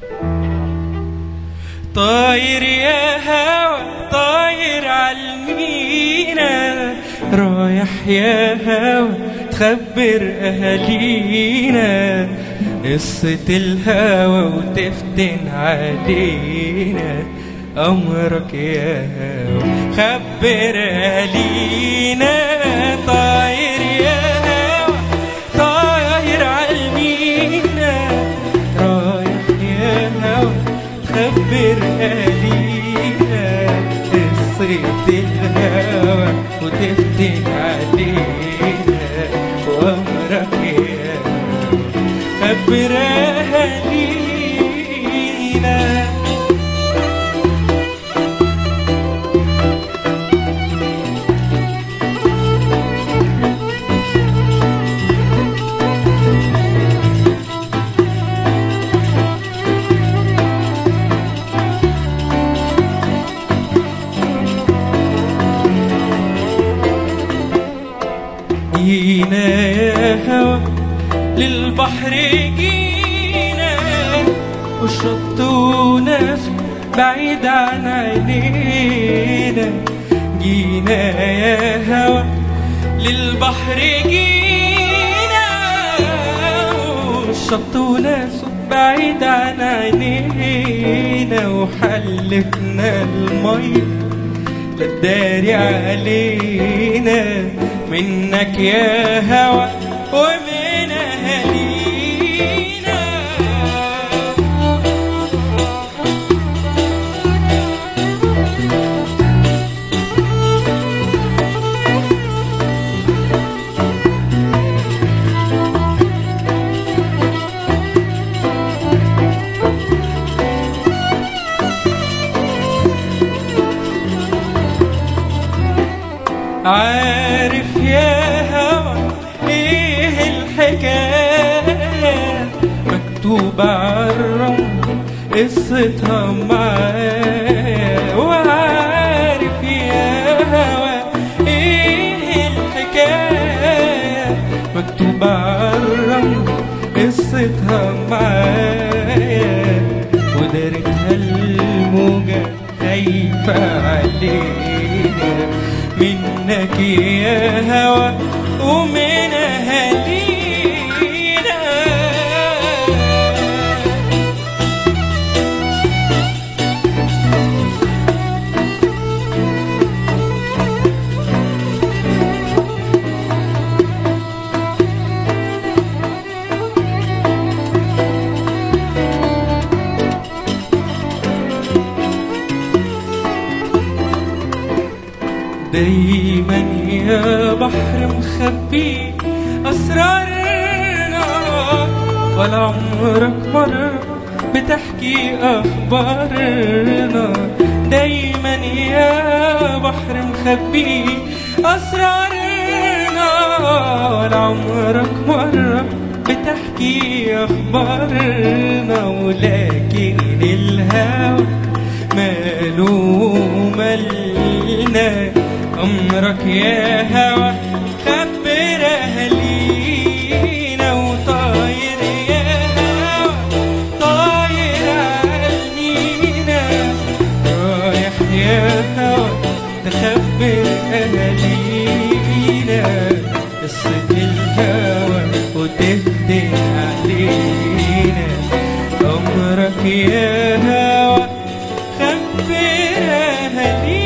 طاير يا هوا طاير عالمينا، رايح يا هوا تخبر أهالينا قصة الهوى وتفتن علينا. أمرك يا هوا خبر أهالينا. طاير يا هوا طاير عالمينا، رايح يا هوا خبر أهالينا قصة الهوى وتفتن علينا. وأمرك يا خبر أهالينا. جينا يا هوا للبحر جينا، والشط وناس بعيد عن عينينا. جينا يا هوا للبحر جينا، والشط وناس بعيد عن عينينا. وحلفنا المي لا تداري علينا، منك يا هوا ومن أهالينا. عارف يا هوا ايه الحكاية مكتوبة عالرمل قصتها معايا. وعارف يا هوا ايه الحكاية مكتوبة عالرمل قصتها معايا. ودارتها الموجة خايفة علينا، منك يا هوا ومن أهالينا. دايما يا بحر مخبي أسرارنا، ولا عمرك مرة بتحكي أخبارنا. دايما يا بحر مخبي أسرارنا، ولا عمرك مرة بتحكي أخبارنا. ولكن الهوى ماله مالنا، أمرك يا هوا خبر أهالينا. وطاير يا هوا طاير عالمينا، رايح يا هوا تخبر أهالينا قصة الهوى وتهدي علينا. أمرك يا هوا خبر أهالينا.